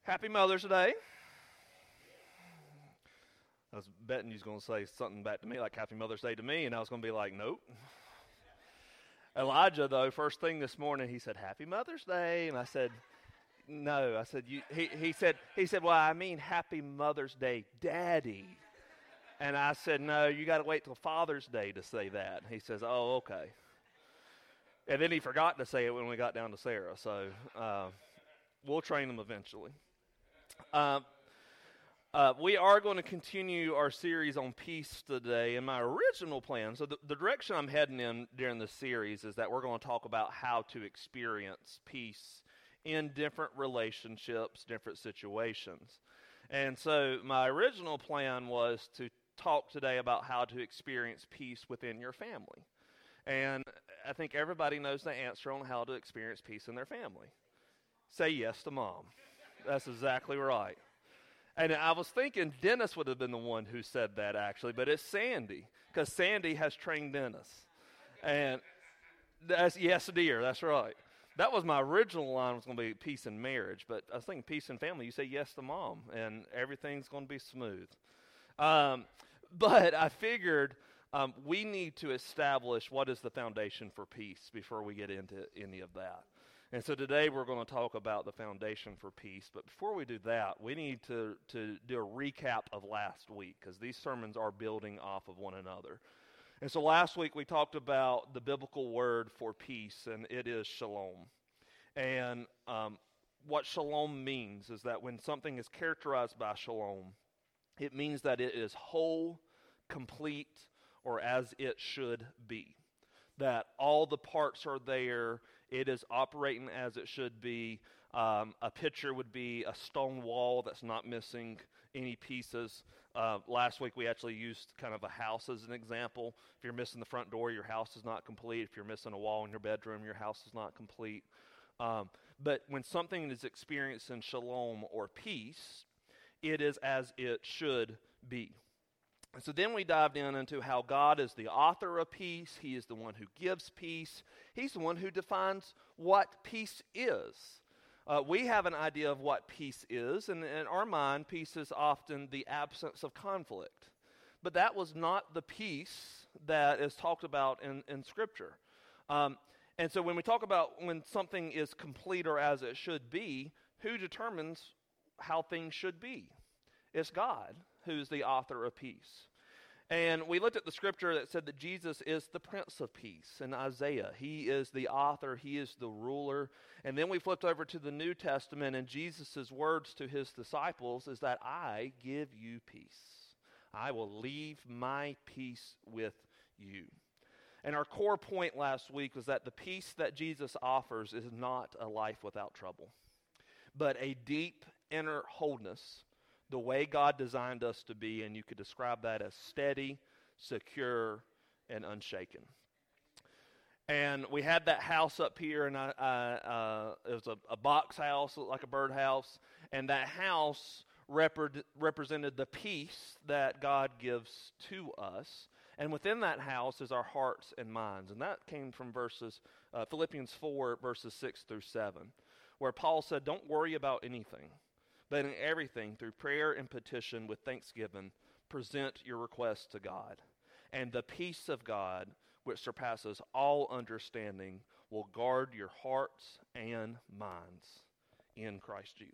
Happy Mother's Day. I was betting you was going to say something back to me like Happy Mother's Day to me, and I was going to be like, nope. Elijah, though, first thing this morning, he said, Happy Mother's Day. And I said, no. I said, he said, well, I mean Happy Mother's Day, Daddy. And I said, no, you got to wait till Father's Day to say that. He says, oh, okay. And then he forgot to say it when we got down to Sarah, so we'll train him eventually. We are going to continue our series on peace today, and my original plan, so the direction I'm heading in during this series is that we're going to talk about how to experience peace in different relationships, different situations. And so my original plan was to talk today about how to experience peace within your family. And I think everybody knows the answer on how to experience peace in their family. Say yes to Mom. That's exactly right. And I was thinking Dennis would have been the one who said that, actually, but it's Sandy, because Sandy has trained Dennis. And that's yes, dear, that's right. That was my original line, was going to be peace in marriage, but I was thinking peace in family. You say yes to Mom, and everything's going to be smooth. But I figured we need to establish what is the foundation for peace before we get into any of that. And so today we're going to talk about the foundation for peace. But before we do that, we need to do a recap of last week, because these sermons are building off of one another. And so last week we talked about the biblical word for peace, and it is shalom. And what shalom means is that when something is characterized by shalom, it means that it is whole, complete, or as it should be. That all the parts are there. It is operating as it should be. A picture would be a stone wall that's not missing any pieces. Last week we actually used kind of a house as an example. If you're missing the front door, your house is not complete. If you're missing a wall in your bedroom, your house is not complete. But when something is experienced in shalom or peace, it is as it should be. And so then we dived into how God is the author of peace. He is the one who gives peace. He's the one who defines what peace is. We have an idea of what peace is, and in our mind, peace is often the absence of conflict. But that was not the peace that is talked about in Scripture. And so when we talk about when something is complete or as it should be, who determines how things should be? It's God who's the author of peace. And we looked at the scripture that said that Jesus is the Prince of Peace in Isaiah. He is the author. He is the ruler. And then we flipped over to the New Testament, and Jesus' words to his disciples is that I give you peace. I will leave my peace with you. And our core point last week was that the peace that Jesus offers is not a life without trouble, but a deep inner wholeness, the way God designed us to be, and you could describe that as steady, secure, and unshaken. And we had that house up here, and it was a box house, like a birdhouse, and that house represented the peace that God gives to us. And within that house is our hearts and minds, and that came from Philippians 4, verses 6 through 7, where Paul said, don't worry about anything, but in everything, through prayer and petition with thanksgiving, present your requests to God. And the peace of God, which surpasses all understanding, will guard your hearts and minds in Christ Jesus.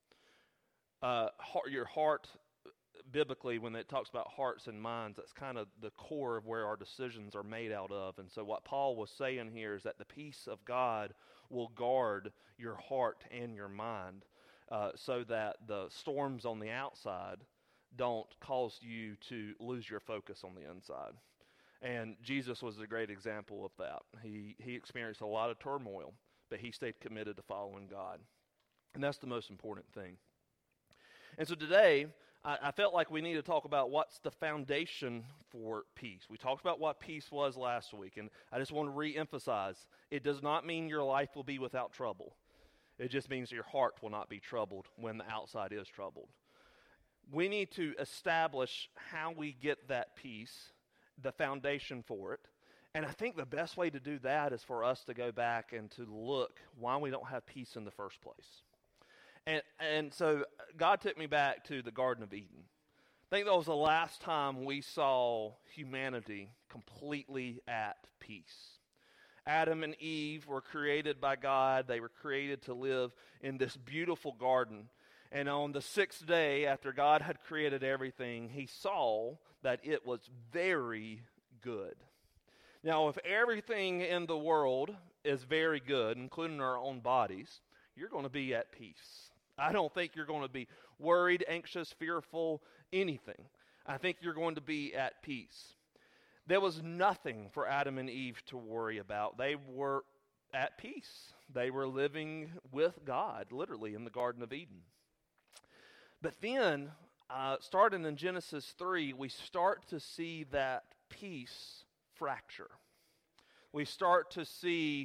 Your heart, biblically, when it talks about hearts and minds, that's kind of the core of where our decisions are made out of. And so what Paul was saying here is that the peace of God will guard your heart and your mind, so that the storms on the outside don't cause you to lose your focus on the inside. And Jesus was a great example of that. He experienced a lot of turmoil, but he stayed committed to following God. And that's the most important thing. And so today, I felt like we need to talk about what's the foundation for peace. We talked about what peace was last week, and I just want to re-emphasize, it does not mean your life will be without trouble. It just means your heart will not be troubled when the outside is troubled. We need to establish how we get that peace, the foundation for it. And I think the best way to do that is for us to go back and to look why we don't have peace in the first place. And so God took me back to the Garden of Eden. I think that was the last time we saw humanity completely at peace. Adam and Eve were created by God. They were created to live in this beautiful garden. And on the sixth day, after God had created everything, he saw that it was very good. Now, if everything in the world is very good, including our own bodies, you're going to be at peace. I don't think you're going to be worried, anxious, fearful, anything. I think you're going to be at peace. There was nothing for Adam and Eve to worry about. They were at peace. They were living with God, literally, in the Garden of Eden. But then, starting in Genesis 3, we start to see that peace fracture. We start to see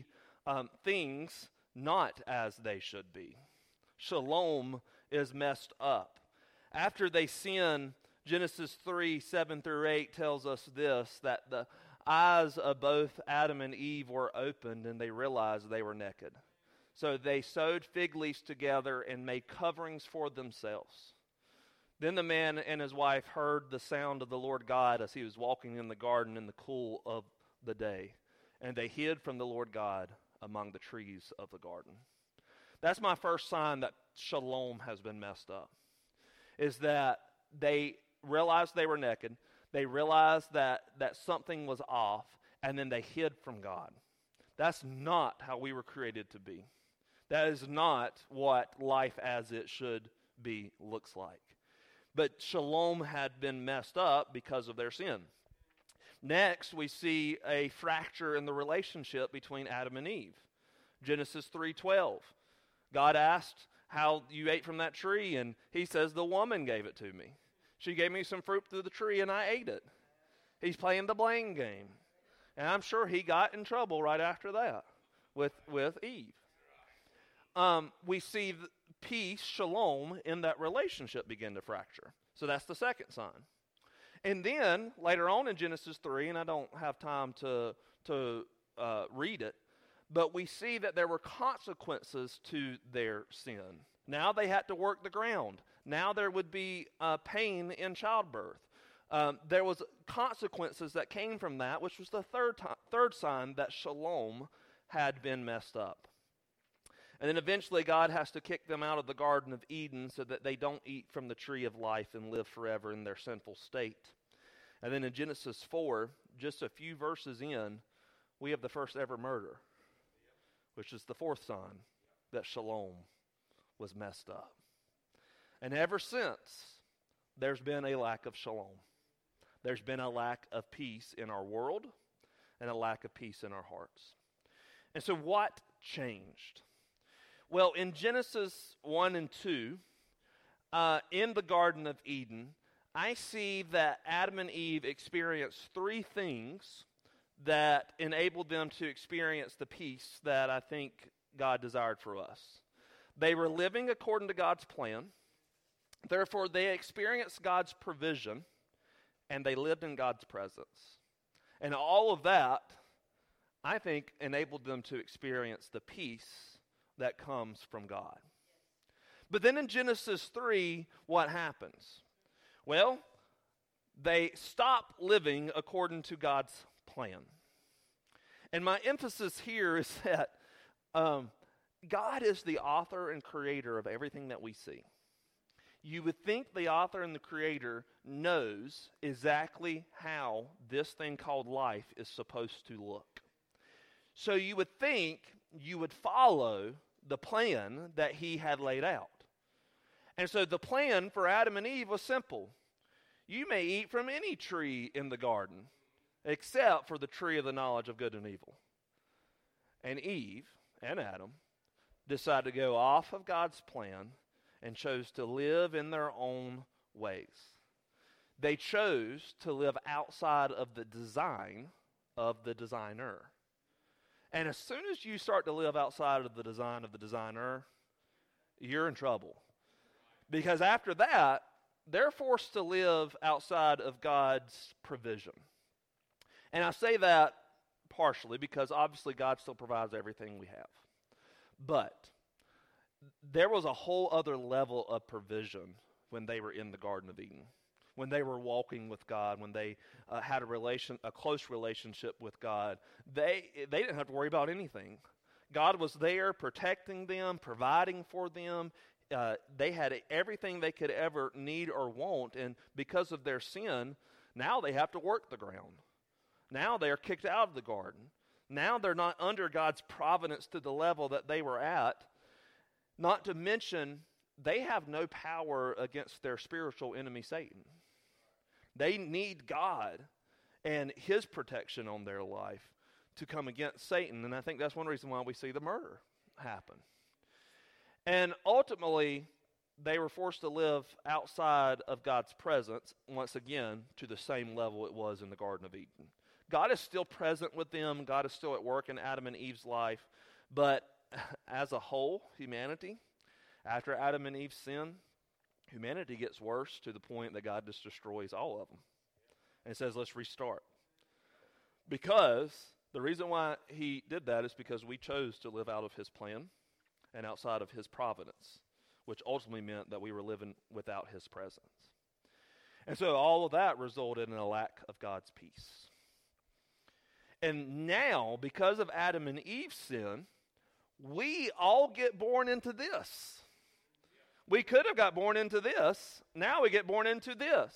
things not as they should be. Shalom is messed up. After they sin, Genesis 3, 7 through 8 tells us this, that the eyes of both Adam and Eve were opened and they realized they were naked. So they sewed fig leaves together and made coverings for themselves. Then the man and his wife heard the sound of the Lord God as he was walking in the garden in the cool of the day. And they hid from the Lord God among the trees of the garden. That's my first sign that shalom has been messed up, is that they realized they were naked, they realized that something was off, and then they hid from God. That's not how we were created to be. That is not what life as it should be looks like. But shalom had been messed up because of their sin. Next, we see a fracture in the relationship between Adam and Eve. Genesis 3:12. God asked how you ate from that tree, and he says, the woman gave it to me. She gave me some fruit through the tree, and I ate it. He's playing the blame game. And I'm sure he got in trouble right after that with Eve. We see peace, shalom, in that relationship begin to fracture. So that's the second sign. And then, later on in Genesis 3, and I don't have time to read it, but we see that there were consequences to their sin. Now they had to work the ground. Now there would be pain in childbirth. There was consequences that came from that, which was the third sign that shalom had been messed up. And then eventually God has to kick them out of the Garden of Eden so that they don't eat from the tree of life and live forever in their sinful state. And then in Genesis 4, just a few verses in, we have the first ever murder, which is the fourth sign that shalom was messed up. And ever since, there's been a lack of shalom. There's been a lack of peace in our world and a lack of peace in our hearts. And so what changed? Well, in Genesis 1 and 2, in the Garden of Eden, I see that Adam and Eve experienced three things that enabled them to experience the peace that I think God desired for us. They were living according to God's plan. Therefore, they experienced God's provision, and they lived in God's presence. And all of that, I think, enabled them to experience the peace that comes from God. But then in Genesis 3, what happens? Well, they stop living according to God's plan. And my emphasis here is that God is the author and creator of everything that we see. You would think the author and the creator knows exactly how this thing called life is supposed to look. So you would think you would follow the plan that he had laid out. And so the plan for Adam and Eve was simple. You may eat from any tree in the garden, except for the tree of the knowledge of good and evil. And Eve and Adam decided to go off of God's plan and chose to live in their own ways. They chose to live outside of the design of the designer. And as soon as you start to live outside of the design of the designer, you're in trouble. Because after that, they're forced to live outside of God's provision. And I say that partially because obviously God still provides everything we have. But there was a whole other level of provision when they were in the Garden of Eden, when they were walking with God, when they had a close relationship with God. They didn't have to worry about anything. God was there protecting them, providing for them. They had everything they could ever need or want, and because of their sin, now they have to work the ground. Now they are kicked out of the garden. Now they're not under God's providence to the level that they were at. Not to mention, they have no power against their spiritual enemy, Satan. They need God and his protection on their life to come against Satan, and I think that's one reason why we see the murder happen. And ultimately, they were forced to live outside of God's presence, once again, to the same level it was in the Garden of Eden. God is still present with them. God is still at work in Adam and Eve's life. But as a whole, humanity, after Adam and Eve sin, humanity gets worse to the point that God just destroys all of them. And says, let's restart. Because the reason why he did that is because we chose to live out of his plan and outside of his providence, which ultimately meant that we were living without his presence. And so all of that resulted in a lack of God's peace. And now, because of Adam and Eve's sin, we all get born into this. We could have got born into this. Now we get born into this.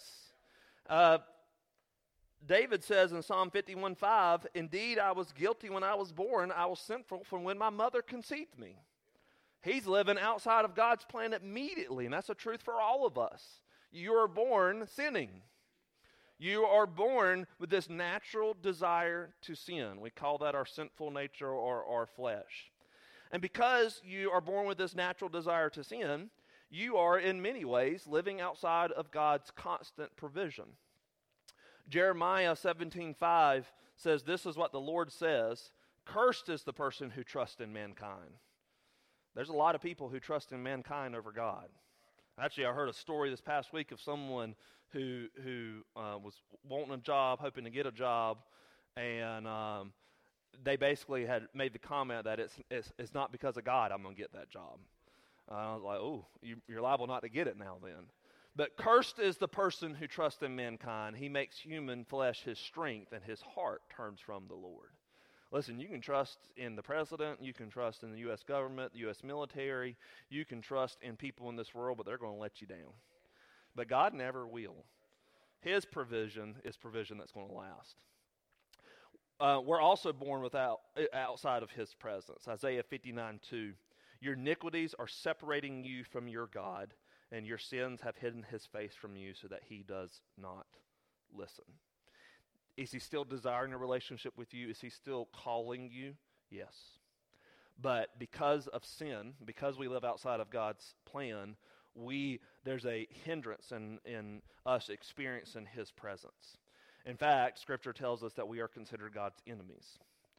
David says in Psalm 51:5, "Indeed, I was guilty when I was born. I was sinful from when my mother conceived me." He's living outside of God's plan immediately, and that's the truth for all of us. You are born sinning. You are born with this natural desire to sin. We call that our sinful nature or our flesh. And because you are born with this natural desire to sin, you are in many ways living outside of God's constant provision. Jeremiah 17:5 says, "This is what the Lord says, cursed is the person who trusts in mankind." There's a lot of people who trust in mankind over God. Actually, I heard a story this past week of someone who was wanting a job, hoping to get a job, and they basically had made the comment that it's not because of God I'm going to get that job. I was like, oh, you're liable not to get it now then. But cursed is the person who trusts in mankind. He makes human flesh his strength, and his heart turns from the Lord. Listen, you can trust in the president, you can trust in the U.S. government, the U.S. military, you can trust in people in this world, but they're going to let you down. But God never will. His provision is provision that's going to last. We're also born outside of his presence. Isaiah 59:2, "Your iniquities are separating you from your God, and your sins have hidden his face from you so that he does not listen." Is he still desiring a relationship with you? Is he still calling you? Yes. But because of sin, because we live outside of God's plan, there's a hindrance in us experiencing his presence. In fact, Scripture tells us that we are considered God's enemies.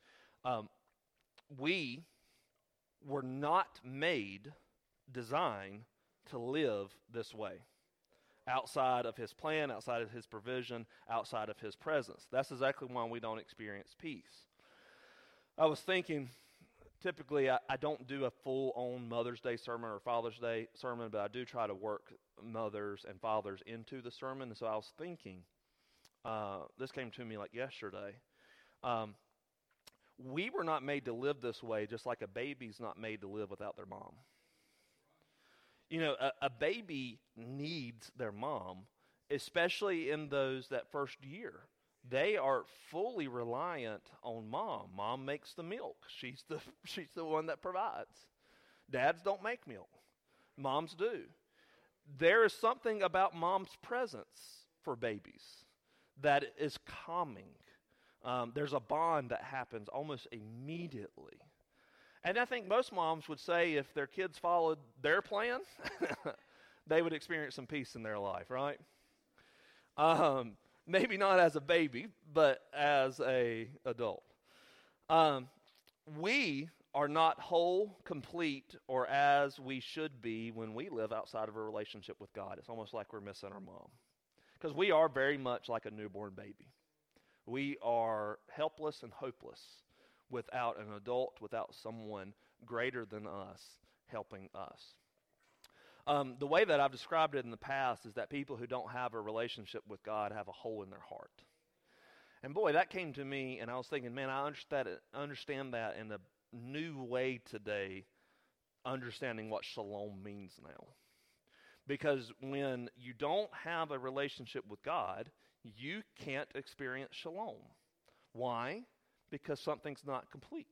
We were not designed to live this way. Outside of his plan, outside of his provision, outside of his presence. That's exactly why we don't experience peace. I was thinking, typically I don't do a full-on Mother's Day sermon or Father's Day sermon, but I do try to work mothers and fathers into the sermon. And so I was thinking, this came to me like yesterday, we were not made to live this way just like a baby's not made to live without their mom. You know, a baby needs their mom, especially in that first year. They are fully reliant on mom. Mom makes the milk. She's the one that provides. Dads don't make milk. Moms do. There is something about mom's presence for babies that is calming. There's a bond that happens almost immediately. And I think most moms would say if their kids followed their plan, they would experience some peace in their life, right? Maybe not as a baby, but as an adult. We are not whole, complete, or as we should be when we live outside of a relationship with God. It's almost like we're missing our mom. Because we are very much like a newborn baby. We are helpless and hopeless without an adult, without someone greater than us helping us. The way that I've described it in the past is that people who don't have a relationship with God have a hole in their heart. And boy, that came to me, and I was thinking, man, I understand that in a new way today, understanding what shalom means now. Because when you don't have a relationship with God, you can't experience shalom. Why? Because something's not complete.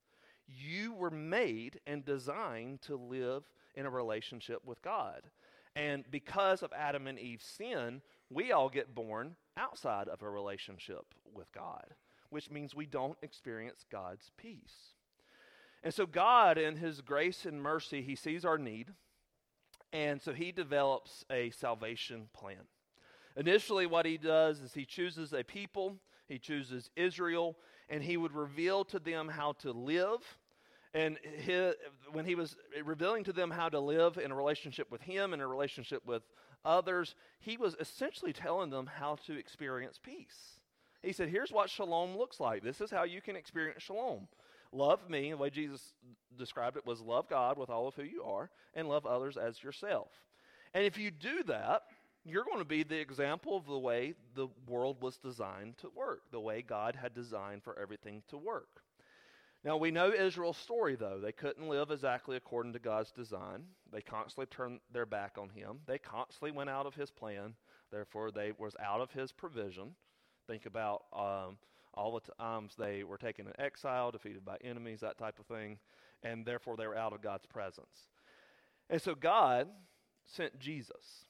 You were made and designed to live in a relationship with God. And because of Adam and Eve's sin, we all get born outside of a relationship with God, which means we don't experience God's peace. And so God, in his grace and mercy, he sees our need, and so he develops a salvation plan. Initially, what he does is he chooses a people, he chooses Israel, and he would reveal to them how to live. And when he was revealing to them how to live in a relationship with him and a relationship with others, he was essentially telling them how to experience peace. He said, here's what shalom looks like. This is how you can experience shalom. Love me, the way Jesus described it was love God with all of who you are and love others as yourself. And if you do that, you're going to be the example of the way the world was designed to work, the way God had designed for everything to work. Now, we know Israel's story, though. They couldn't live exactly according to God's design. They constantly turned their back on him. They constantly went out of his plan. Therefore, they was out of his provision. Think about all the times they were taken in exile, defeated by enemies, that type of thing, and therefore they were out of God's presence. And so God sent Jesus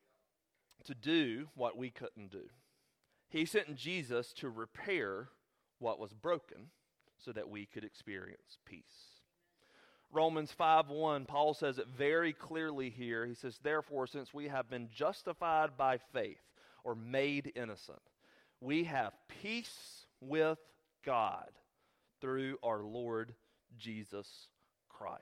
to do what we couldn't do. He sent Jesus to repair what was broken so that we could experience peace. Romans 5:1, Paul says it very clearly here. He says, therefore, since we have been justified by faith or made innocent, we have peace with God through our Lord Jesus Christ.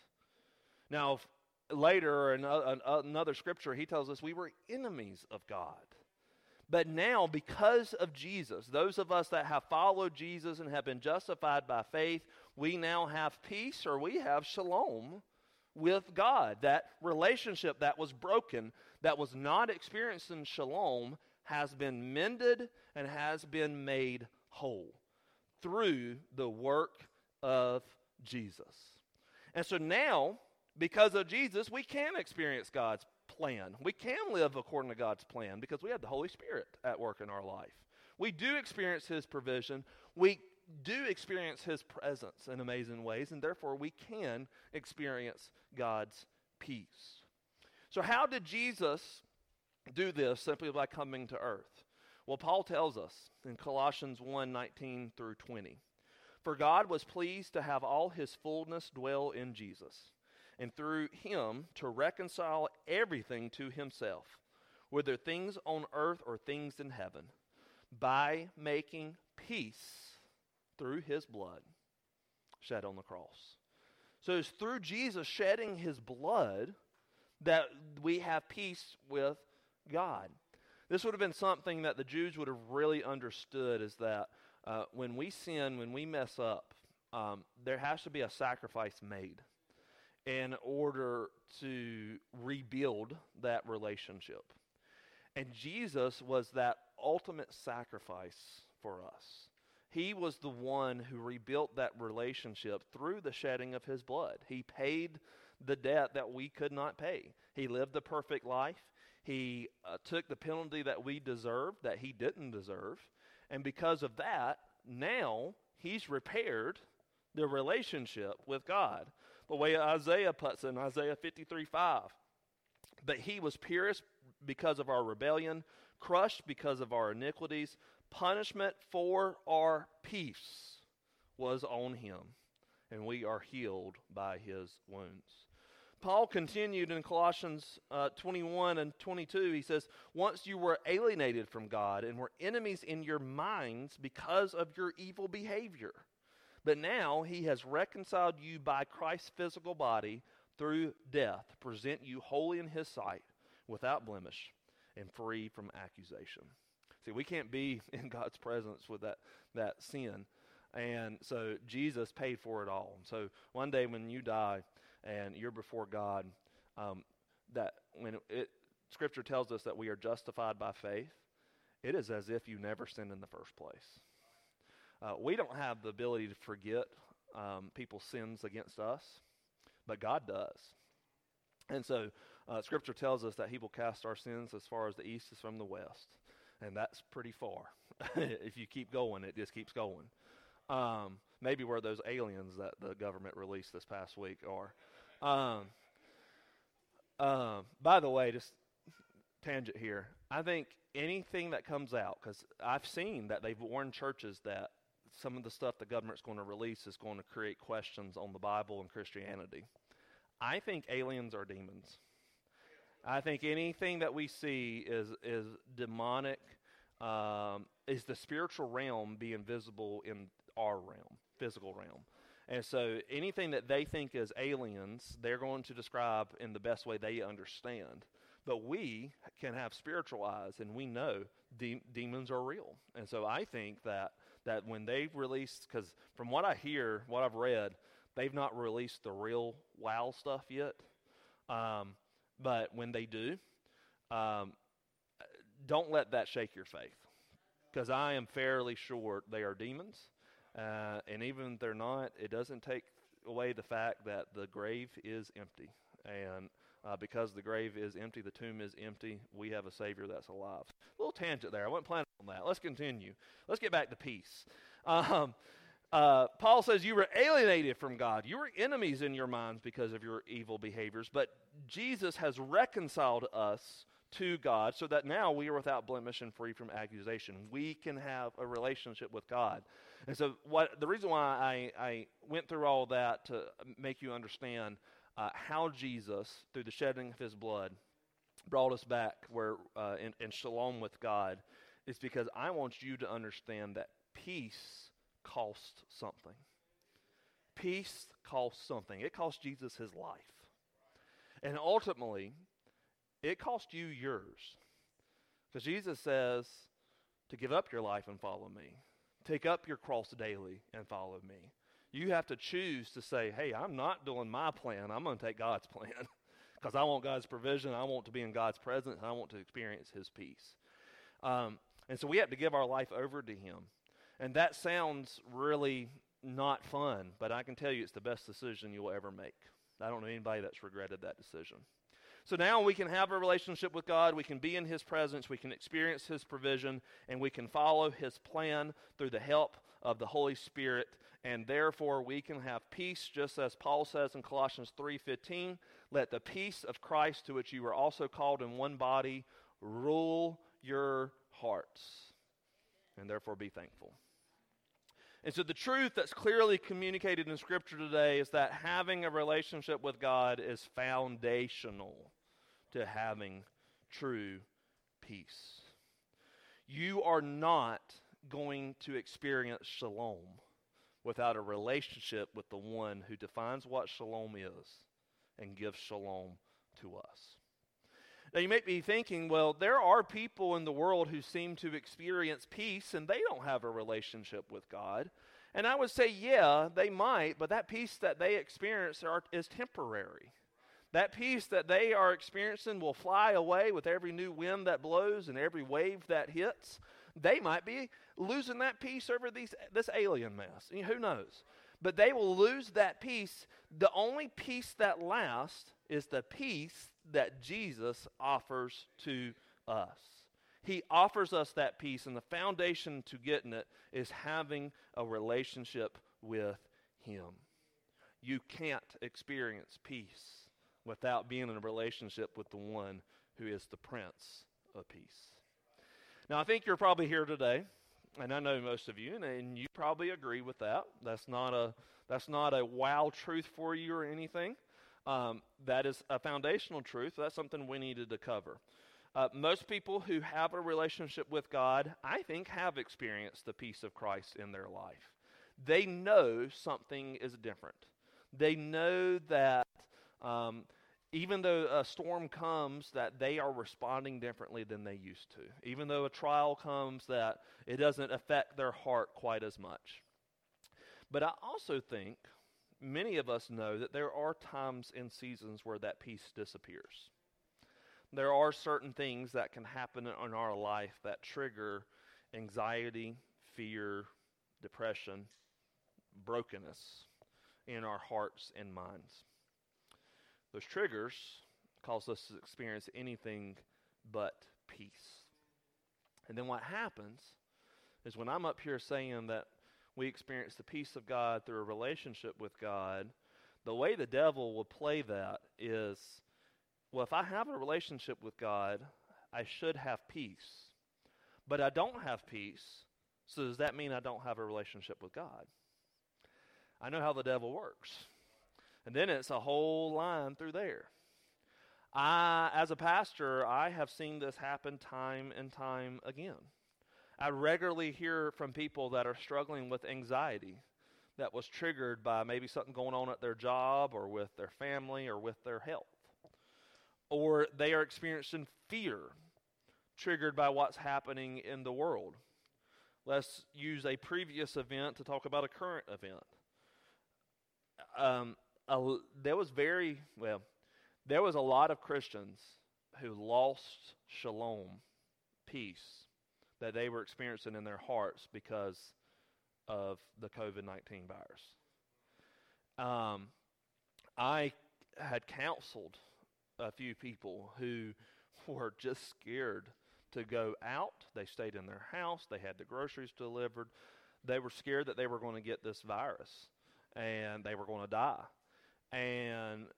Now, later in another scripture, he tells us we were enemies of God. But now, because of Jesus, those of us that have followed Jesus and have been justified by faith, we now have peace, or we have shalom with God. That relationship that was broken, that was not experienced in shalom, has been mended and has been made whole through the work of Jesus. And so now, because of Jesus, we can experience God's plan. We can live according to God's plan because we have the Holy Spirit at work in our life. We do experience his provision. We do experience his presence in amazing ways, and therefore we can experience God's peace. So how did Jesus do this? Simply by coming to earth. Well, Paul tells us in Colossians 1:19 through 20, for God was pleased to have all his fullness dwell in Jesus, and through him to reconcile everything to himself, whether things on earth or things in heaven, by making peace through his blood shed on the cross. So it's through Jesus shedding his blood that we have peace with God. This would have been something that the Jews would have really understood, is that when we sin, when we mess up, there has to be a sacrifice made in order to rebuild that relationship. And Jesus was that ultimate sacrifice for us. He was the one who rebuilt that relationship through the shedding of his blood. He paid the debt that we could not pay. He lived the perfect life. He took the penalty that we deserved, that he didn't deserve. And because of that, now he's repaired the relationship with God. The way Isaiah puts it in Isaiah 53:5. But he was pierced because of our rebellion, crushed because of our iniquities. Punishment for our peace was on him, and we are healed by his wounds. Paul continued in Colossians 21 and 22. He says, once you were alienated from God and were enemies in your minds because of your evil behavior. But now he has reconciled you by Christ's physical body through death, to present you holy in his sight, without blemish, and free from accusation. See, we can't be in God's presence with that sin. And so Jesus paid for it all. So one day when you die and you're before God, that when Scripture tells us that we are justified by faith, it is as if you never sinned in the first place. We don't have the ability to forget people's sins against us, but God does. And so Scripture tells us that he will cast our sins as far as the east is from the west. And that's pretty far. If you keep going, it just keeps going. Maybe where those aliens that the government released this past week are. By the way, just tangent here. I think anything that comes out, because I've seen that they've warned churches that some of the stuff the government's going to release is going to create questions on the Bible and Christianity. I think aliens are demons. I think anything that we see is demonic, is the spiritual realm being visible in our realm, physical realm. And so anything that they think is aliens, they're going to describe in the best way they understand. But we can have spiritual eyes, and we know demons are real. And so I think that when they release, because from what I hear, what I've read, they've not released the real wow stuff yet. But when they do, don't let that shake your faith. Because I am fairly sure they are demons. And even if they're not, it doesn't take away the fact that the grave is empty. And because the grave is empty, the tomb is empty, we have a Savior that's alive. A little tangent there. I wasn't planning on that. Let's continue. Let's get back to peace. Paul says you were alienated from God. You were enemies in your minds because of your evil behaviors. But Jesus has reconciled us to God so that now we are without blemish and free from accusation. We can have a relationship with God. And so the reason why I went through all that to make you understand how Jesus, through the shedding of his blood, brought us back in shalom with God, is because I want you to understand that peace costs something. Peace costs something. It cost Jesus his life. And ultimately, it cost you yours. Because Jesus says to give up your life and follow me. Take up your cross daily and follow me. You have to choose to say, hey, I'm not doing my plan. I'm going to take God's plan. Because I want God's provision. I want to be in God's presence. And I want to experience his peace. And so we have to give our life over to him. And that sounds really not fun, but I can tell you it's the best decision you will ever make. I don't know anybody that's regretted that decision. So now we can have a relationship with God, we can be in his presence, we can experience his provision, and we can follow his plan through the help of the Holy Spirit, and therefore we can have peace, just as Paul says in Colossians 3:15, let the peace of Christ, to which you were also called in one body, rule your hearts, and therefore be thankful. And so the truth that's clearly communicated in Scripture today is that having a relationship with God is foundational to having true peace. You are not going to experience shalom without a relationship with the one who defines what shalom is and gives shalom to us. Now you may be thinking, well, there are people in the world who seem to experience peace and they don't have a relationship with God. And I would say, yeah, they might, but that peace that they experience is temporary. That peace that they are experiencing will fly away with every new wind that blows and every wave that hits. They might be losing that peace over this alien mess. Who knows? But they will lose that peace. The only peace that lasts is the peace that Jesus offers to us. He offers us that peace, and the foundation to getting it is having a relationship with him. You can't experience peace without being in a relationship with the one who is the Prince of Peace. Now, I think you're probably here today, and I know most of you, and you probably agree with that. That's not a wow truth for you or anything. That is a foundational truth. That's something we needed to cover. Most people who have a relationship with God, I think, have experienced the peace of Christ in their life. They know something is different. They know that even though a storm comes, that they are responding differently than they used to. Even though a trial comes, that it doesn't affect their heart quite as much. But I also think many of us know that there are times and seasons where that peace disappears. There are certain things that can happen in our life that trigger anxiety, fear, depression, brokenness in our hearts and minds. Those triggers cause us to experience anything but peace. And then what happens is when I'm up here saying that we experience the peace of God through a relationship with God, the way the devil will play that is, well, if I have a relationship with God, I should have peace. But I don't have peace, so does that mean I don't have a relationship with God? I know how the devil works. And then it's a whole line through there. As a pastor, I have seen this happen time and time again. I regularly hear from people that are struggling with anxiety that was triggered by maybe something going on at their job or with their family or with their health. Or they are experiencing fear triggered by what's happening in the world. Let's use a previous event to talk about a current event. There was a lot of Christians who lost shalom, peace, that they were experiencing in their hearts because of the COVID-19 virus. I had counseled a few people who were just scared to go out. They stayed in their house. They had the groceries delivered. They were scared that they were going to get this virus and they were going to die. And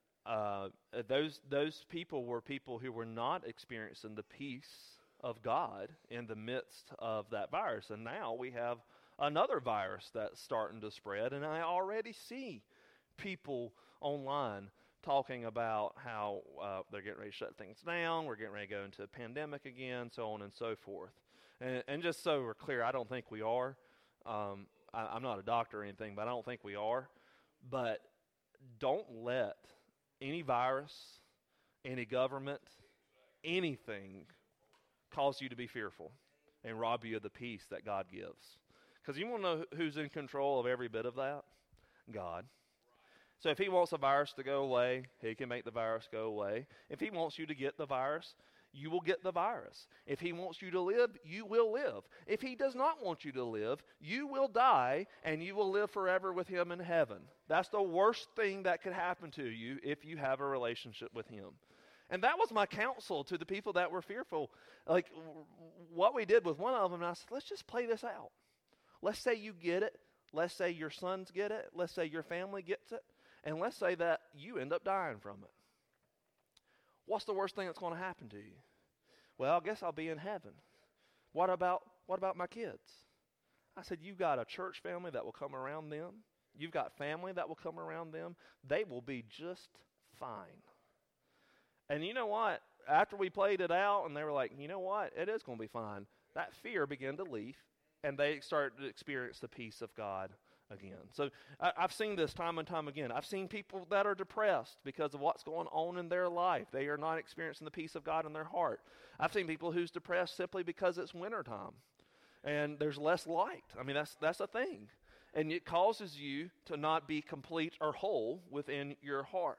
those people were people who were not experiencing the peace of God in the midst of that virus. And now we have another virus that's starting to spread, and I already see people online talking about how they're getting ready to shut things down, we're getting ready to go into a pandemic again, so on and so forth. And just so we're clear, I don't think we are. I'm not a doctor or anything, but I don't think we are. But don't let any virus, any government, anything cause you to be fearful and rob you of the peace that God gives. Because you want to know who's in control of every bit of that? God. So if he wants the virus to go away, he can make the virus go away. If he wants you to get the virus, you will get the virus. If he wants you to live, you will live. If he does not want you to live, you will die and you will live forever with him in heaven. That's the worst thing that could happen to you if you have a relationship with him. And that was my counsel to the people that were fearful. Like what we did with one of them, I said, let's just play this out. Let's say you get it. Let's say your sons get it. Let's say your family gets it. And let's say that you end up dying from it. What's the worst thing that's going to happen to you? Well, I guess I'll be in heaven. What about my kids? I said, you've got a church family that will come around them. You've got family that will come around them. They will be just fine. And you know what? After we played it out and they were like, you know what? It is going to be fine. That fear began to leave and they started to experience the peace of God again. So I've seen this time and time again. I've seen people that are depressed because of what's going on in their life. They are not experiencing the peace of God in their heart. I've seen people who's depressed simply because it's wintertime and there's less light. I mean, that's a thing. And it causes you to not be complete or whole within your heart.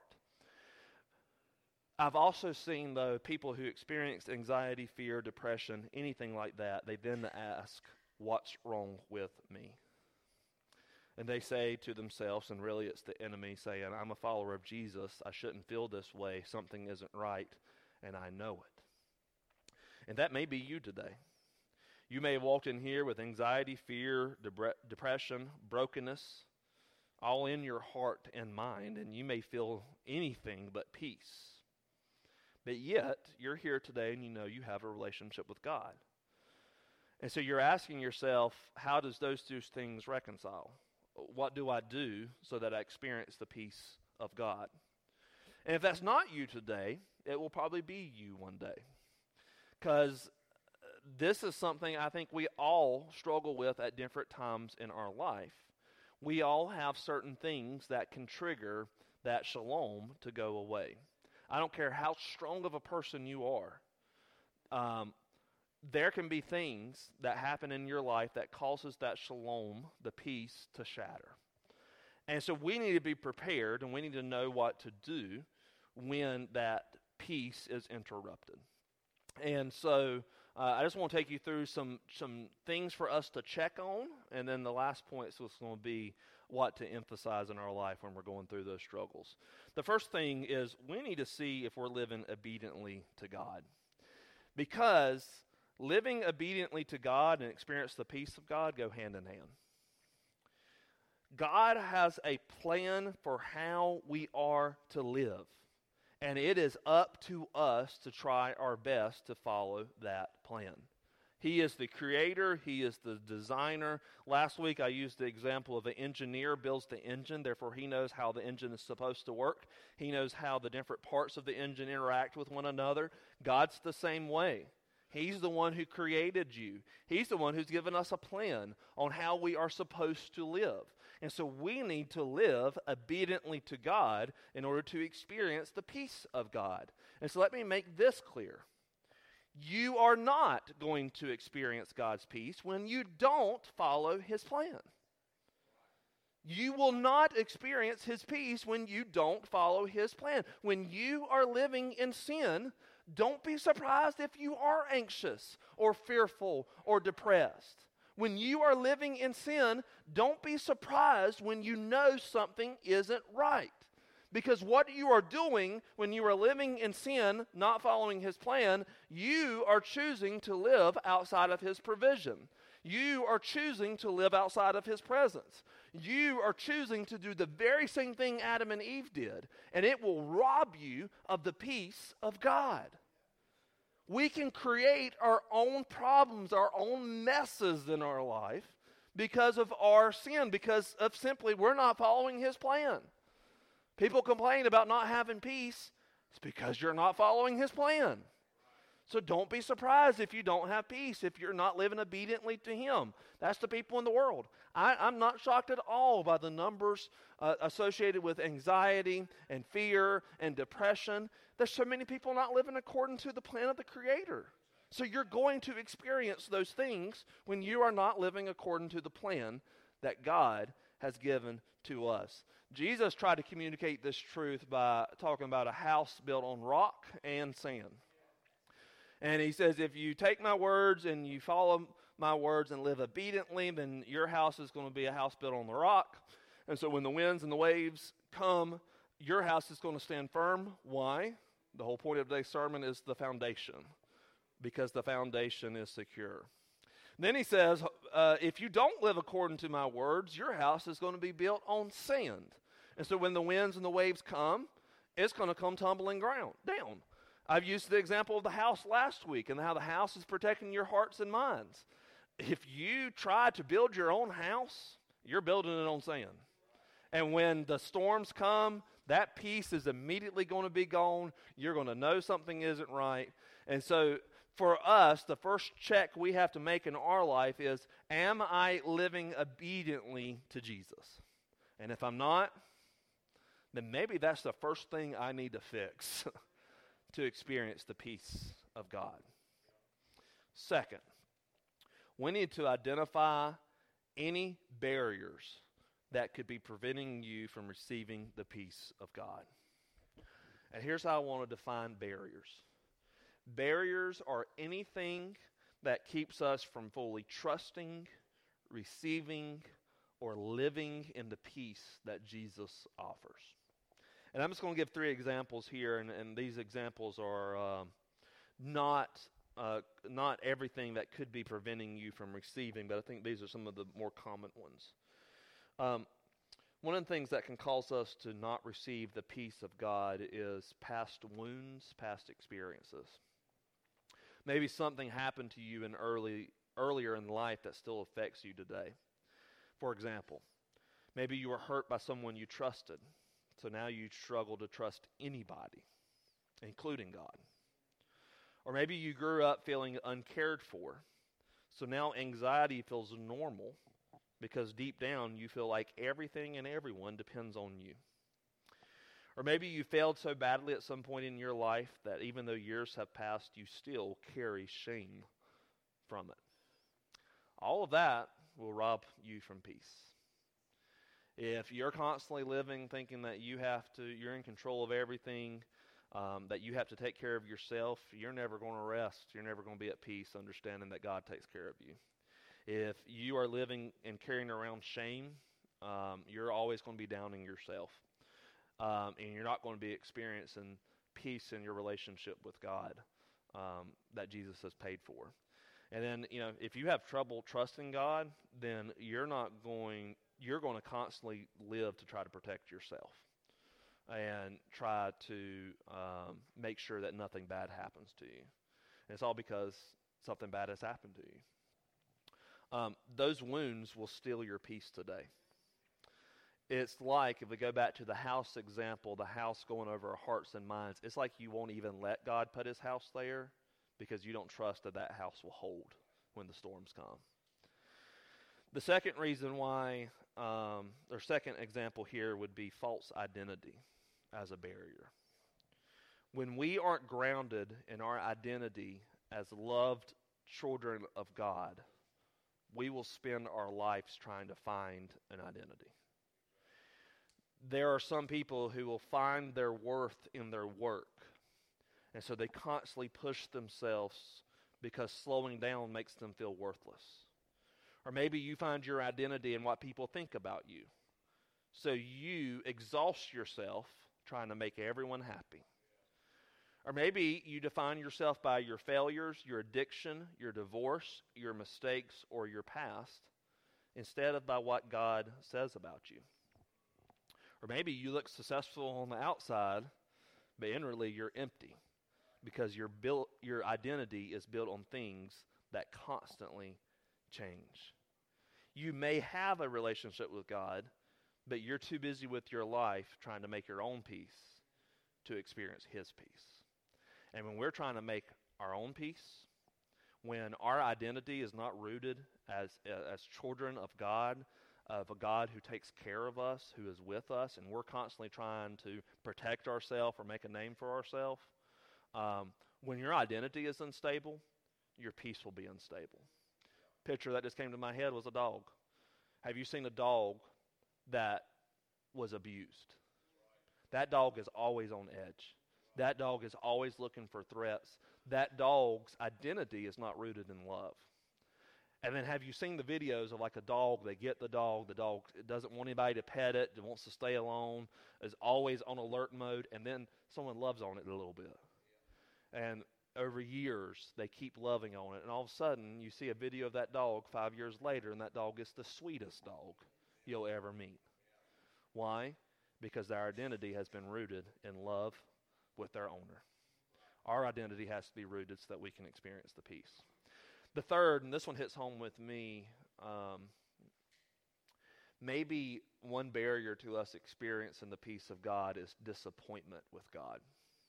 I've also seen, though, people who experience anxiety, fear, depression, anything like that, they then ask, what's wrong with me? And they say to themselves, and really it's the enemy saying, I'm a follower of Jesus. I shouldn't feel this way. Something isn't right, and I know it. And that may be you today. You may have walked in here with anxiety, fear, depression, brokenness, all in your heart and mind, and you may feel anything but peace. But yet, you're here today and you know you have a relationship with God. And so you're asking yourself, how does those two things reconcile? What do I do so that I experience the peace of God? And if that's not you today, it will probably be you one day. Because this is something I think we all struggle with at different times in our life. We all have certain things that can trigger that shalom to go away. I don't care how strong of a person you are. There can be things that happen in your life that causes that shalom, the peace, to shatter. And so we need to be prepared, and we need to know what to do when that peace is interrupted. And so I just want to take you through some things for us to check on, and then the last point is going to be what to emphasize in our life when we're going through those struggles. The first thing is we need to see if we're living obediently to God. Because living obediently to God and experience the peace of God go hand in hand. God has a plan for how we are to live. And it is up to us to try our best to follow that plan. He is the creator. He is the designer. Last week I used the example of an engineer builds the engine. Therefore, he knows how the engine is supposed to work. He knows how the different parts of the engine interact with one another. God's the same way. He's the one who created you. He's the one who's given us a plan on how we are supposed to live. And so we need to live obediently to God in order to experience the peace of God. And so let me make this clear. You are not going to experience God's peace when you don't follow His plan. You will not experience His peace when you don't follow His plan. When you are living in sin, don't be surprised if you are anxious or fearful or depressed. When you are living in sin, don't be surprised when you know something isn't right. Because what you are doing when you are living in sin, not following His plan, you are choosing to live outside of His provision. You are choosing to live outside of His presence. You are choosing to do the very same thing Adam and Eve did, and it will rob you of the peace of God. We can create our own problems, our own messes in our life because of our sin, because of simply we're not following His plan. People complain about not having peace. It's because you're not following His plan. So don't be surprised if you don't have peace, if you're not living obediently to Him. That's the people in the world. I'm not shocked at all by the numbers associated with anxiety and fear and depression. There's so many people not living according to the plan of the Creator. So you're going to experience those things when you are not living according to the plan that God has given to us. Jesus tried to communicate this truth by talking about a house built on rock and sand. And He says, if you take my words and you follow my words and live obediently, then your house is going to be a house built on the rock. And so when the winds and the waves come, your house is going to stand firm. Why? The whole point of today's sermon is the foundation, because the foundation is secure. Then He says, if you don't live according to my words, your house is going to be built on sand. And so when the winds and the waves come, it's going to come tumbling down. I've used the example of the house last week and how the house is protecting your hearts and minds. If you try to build your own house, you're building it on sand. And when the storms come, that peace is immediately going to be gone. You're going to know something isn't right. And so for us, the first check we have to make in our life is, am I living obediently to Jesus? And if I'm not, then maybe that's the first thing I need to fix to experience the peace of God. Second, we need to identify any barriers that could be preventing you from receiving the peace of God. And here's how I want to define barriers. Barriers are anything that keeps us from fully trusting, receiving, or living in the peace that Jesus offers. And I'm just going to give 3 examples here, and these examples are not everything that could be preventing you from receiving, but I think these are some of the more common ones. One of the things that can cause us to not receive the peace of God is past wounds, past experiences. Maybe something happened to you earlier in life that still affects you today. For example, maybe you were hurt by someone you trusted. So now you struggle to trust anybody, including God. Or maybe you grew up feeling uncared for. So now anxiety feels normal because deep down you feel like everything and everyone depends on you. Or maybe you failed so badly at some point in your life that even though years have passed, you still carry shame from it. All of that will rob you from peace. If you're constantly living thinking that you're in control of everything, that you have to take care of yourself, you're never going to rest. You're never going to be at peace, understanding that God takes care of you. If you are living and carrying around shame, you're always going to be downing yourself. And you're not going to be experiencing peace in your relationship with God that Jesus has paid for. And then, if you have trouble trusting God, then you're going to constantly live to try to protect yourself and try to make sure that nothing bad happens to you. And it's all because something bad has happened to you. Those wounds will steal your peace today. It's like, if we go back to the house example, the house going over our hearts and minds, it's like you won't even let God put his house there because you don't trust that house will hold when the storms come. The second reason why, or second example here would be false identity as a barrier. When we aren't grounded in our identity as loved children of God, we will spend our lives trying to find an identity. There are some people who will find their worth in their work, and so they constantly push themselves because slowing down makes them feel worthless. Or maybe you find your identity in what people think about you, so you exhaust yourself trying to make everyone happy. Or maybe you define yourself by your failures, your addiction, your divorce, your mistakes, or your past, instead of by what God says about you. Or maybe you look successful on the outside, but inwardly you're empty because your identity is built on things that constantly change. You may have a relationship with God, but you're too busy with your life trying to make your own peace to experience his peace. And when we're trying to make our own peace, when our identity is not rooted as children of God, of a God who takes care of us, who is with us, and we're constantly trying to protect ourselves or make a name for ourselves, when your identity is unstable, your peace will be unstable. Picture that just came to my head was a dog. Have you seen a dog that was abused? That dog is always on edge. That dog is always looking for threats. That dog's identity is not rooted in love. And then have you seen the videos of like a dog, they get the dog doesn't want anybody to pet it, it wants to stay alone, is always on alert mode, and then someone loves on it a little bit. And over years, they keep loving on it, and all of a sudden, you see a video of that dog 5 years later, and that dog is the sweetest dog you'll ever meet. Why? Because their identity has been rooted in love with their owner. Our identity has to be rooted so that we can experience the peace. The third, and this one hits home with me, maybe one barrier to us experiencing the peace of God is disappointment with God.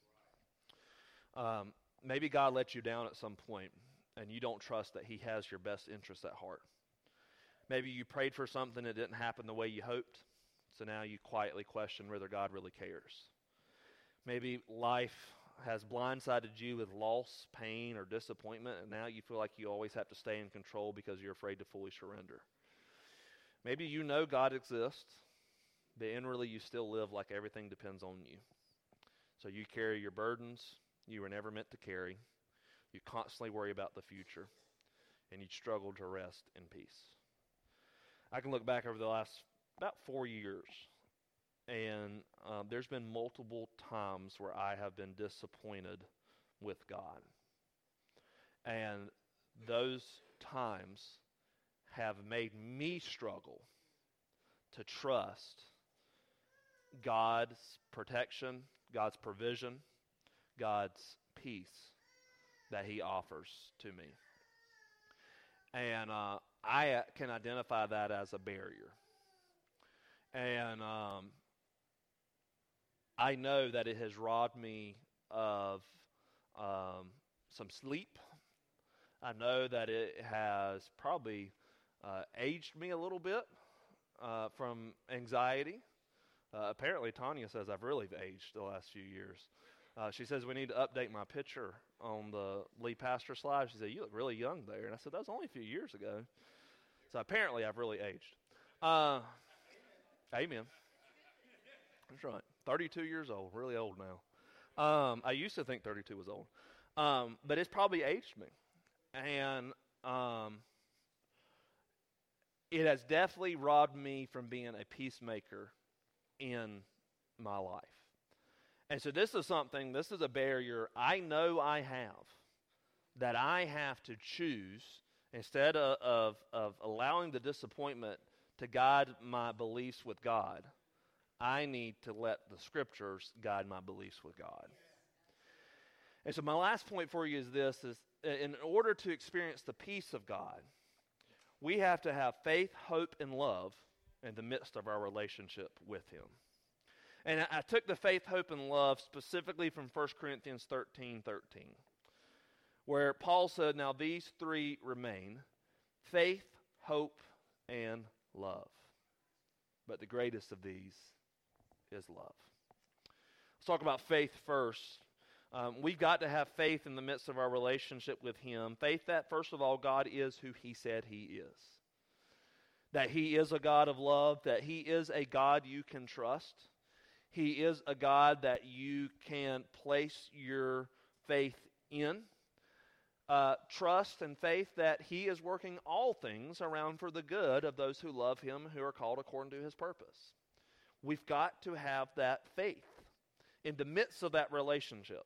Maybe God let you down at some point, and you don't trust that he has your best interest at heart. Maybe you prayed for something that didn't happen the way you hoped, so now you quietly question whether God really cares. Maybe life has blindsided you with loss, pain, or disappointment, and now you feel like you always have to stay in control because you're afraid to fully surrender. Maybe you know God exists, but inwardly you still live like everything depends on you. So you carry your burdens you were never meant to carry. You constantly worry about the future, and you struggle to rest in peace. I can look back over the last about 4 years, and there's been multiple times where I have been disappointed with God. And those times have made me struggle to trust God's protection, God's provision, God's peace that he offers to me. And I can identify that as a barrier. And I know that it has robbed me of some sleep. I know that it has probably aged me a little bit from anxiety. Apparently, Tanya says I've really aged the last few years. She says we need to update my picture on the lead pastor slide. She said, you look really young there. And I said, that was only a few years ago. So apparently I've really aged. Amen. That's right. 32 years old, really old now. I used to think 32 was old, but it's probably aged me, and it has definitely robbed me from being a peacemaker in my life. And so this is a barrier I know I have, that I have to choose instead of allowing the disappointment to guide my beliefs with God. I need to let the Scriptures guide my beliefs with God. And so my last point for you is this, is in order to experience the peace of God, we have to have faith, hope, and love in the midst of our relationship with Him. And I took the faith, hope, and love specifically from 1 Corinthians 13:13, where Paul said, now these three remain, faith, hope, and love. But the greatest of these is love. Let's talk about faith first. We've got to have faith in the midst of our relationship with Him. Faith that, first of all, God is who He said He is. That He is a God of love, that He is a God you can trust. He is a God that you can place your faith in. Trust and faith that He is working all things around for the good of those who love Him, who are called according to His purpose. We've got to have that faith in the midst of that relationship.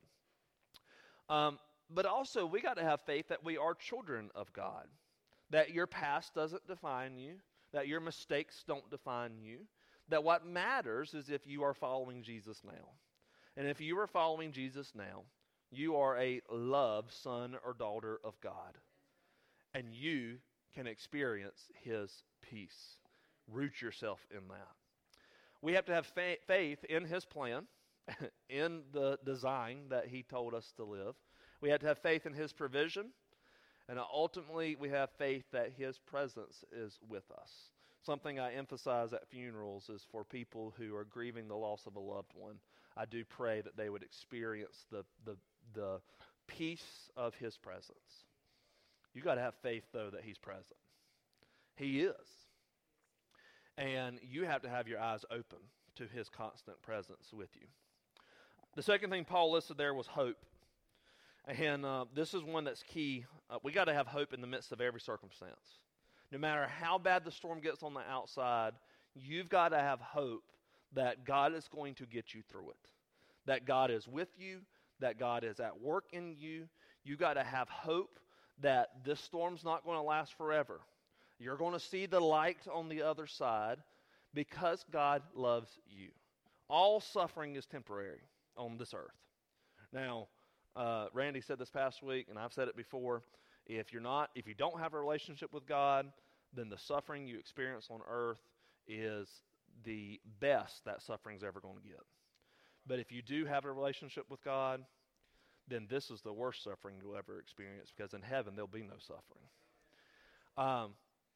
But also, we got to have faith that we are children of God. That your past doesn't define you. That your mistakes don't define you. That what matters is if you are following Jesus now. And if you are following Jesus now, you are a loved son or daughter of God. And you can experience His peace. Root yourself in that. We have to have faith in His plan, in the design that He told us to live. We have to have faith in His provision. And ultimately, we have faith that His presence is with us. Something I emphasize at funerals is for people who are grieving the loss of a loved one, I do pray that they would experience the peace of His presence. You got to have faith, though, that He's present. He is. And you have to have your eyes open to His constant presence with you. The second thing Paul listed there was hope. And this is one that's key. We got to have hope in the midst of every circumstance. No matter how bad the storm gets on the outside, you've got to have hope that God is going to get you through it. That God is with you, that God is at work in you. You got to have hope that this storm's not going to last forever. You're going to see the light on the other side because God loves you. All suffering is temporary on this earth. Now, Randy said this past week, and I've said it before, if you don't have a relationship with God, then the suffering you experience on earth is the best that suffering's ever going to get. But if you do have a relationship with God, then this is the worst suffering you'll ever experience, because in heaven there'll be no suffering.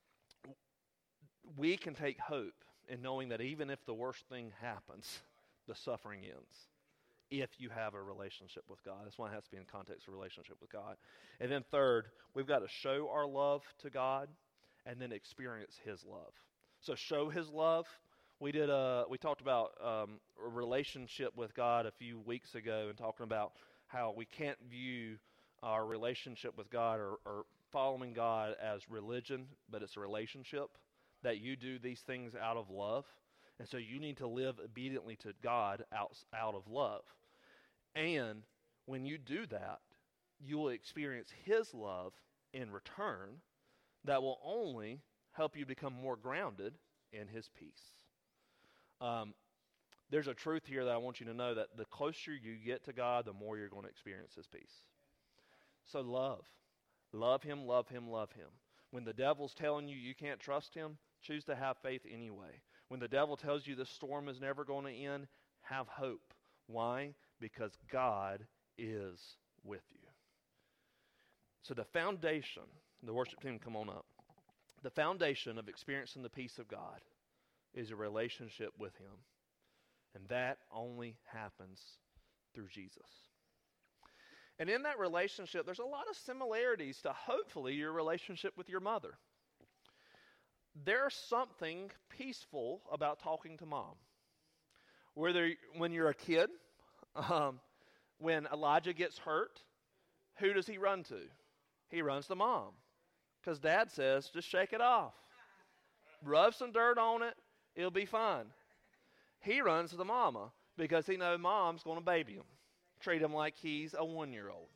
We can take hope in knowing that even if the worst thing happens, the suffering ends. If you have a relationship with God. That's why it has to be in context of relationship with God. And then third, we've got to show our love to God and then experience His love. So show His love. We talked about a relationship with God a few weeks ago, and talking about how we can't view our relationship with God or following God as religion, but it's a relationship, that you do these things out of love. And so you need to live obediently to God out of love. And when you do that, you will experience His love in return that will only help you become more grounded in His peace. There's a truth here that I want you to know, that the closer you get to God, the more you're going to experience His peace. So love. Love Him, love Him, love Him. When the devil's telling you you can't trust Him, choose to have faith anyway. When the devil tells you this storm is never going to end, have hope. Why? Because God is with you. So the foundation, the worship team, come on up. The foundation of experiencing the peace of God is a relationship with Him. And that only happens through Jesus. And in that relationship, there's a lot of similarities to hopefully your relationship with your mother. there's something peaceful about talking to mom. Whether when you're a kid, when Elijah gets hurt, who does he run to? He runs to mom. Because dad says, just shake it off. Rub some dirt on it, it'll be fine. He runs to the mama because he knows mom's going to baby him. Treat him like he's a 1-year-old.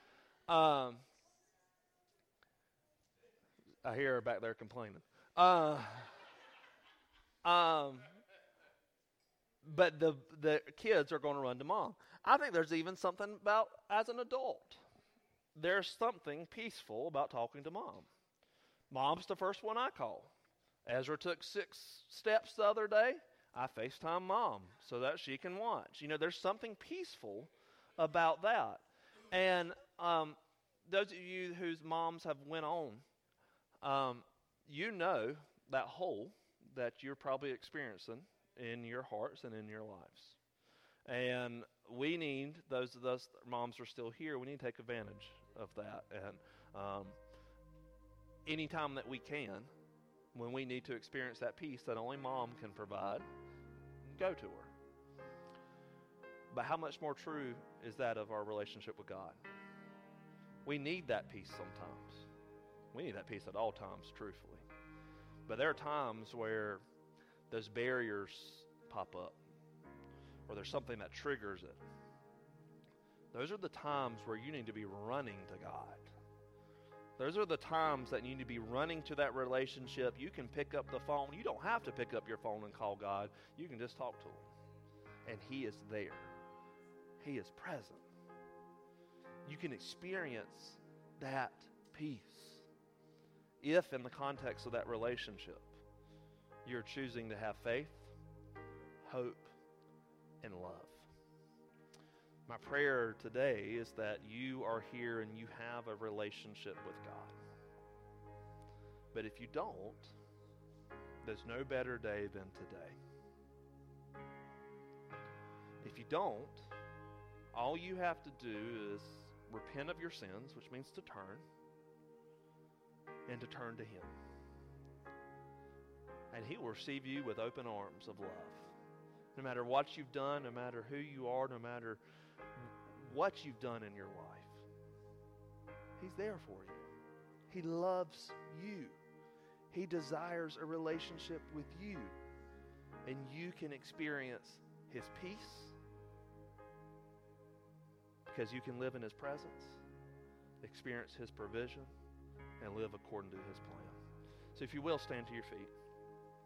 I hear her back there complaining. But the kids are going to run to mom. I think there's even something about, as an adult, there's something peaceful about talking to mom. Mom's the first one I call. Ezra took 6 steps the other day. I FaceTime mom so that she can watch. You know, there's something peaceful about that. And those of you whose moms have went on, you know that hole that you're probably experiencing in your hearts and in your lives. And we need, those of us moms are still here, we need to take advantage of that. And anytime that we can, when we need to experience that peace that only mom can provide, go to her. But how much more true is that of our relationship with God? We need that peace sometimes. We need that peace at all times, truthfully. But there are times where those barriers pop up, or there's something that triggers it. Those are the times where you need to be running to God. Those are the times that you need to be running to that relationship. You can pick up the phone. You don't have to pick up your phone and call God. You can just talk to Him. And He is there. He is present. You can experience that peace if, in the context of that relationship, you're choosing to have faith, hope, and love. My prayer today is that you are here and you have a relationship with God. But if you don't, there's no better day than today. If you don't, all you have to do is repent of your sins, which means to turn, and to turn to Him. And He will receive you with open arms of love. No matter what you've done, no matter who you are, no matter what you've done in your life, He's there for you. He loves you. He desires a relationship with you. And you can experience His peace because you can live in His presence, experience His provision, and live according to His plan. So if you will, stand to your feet.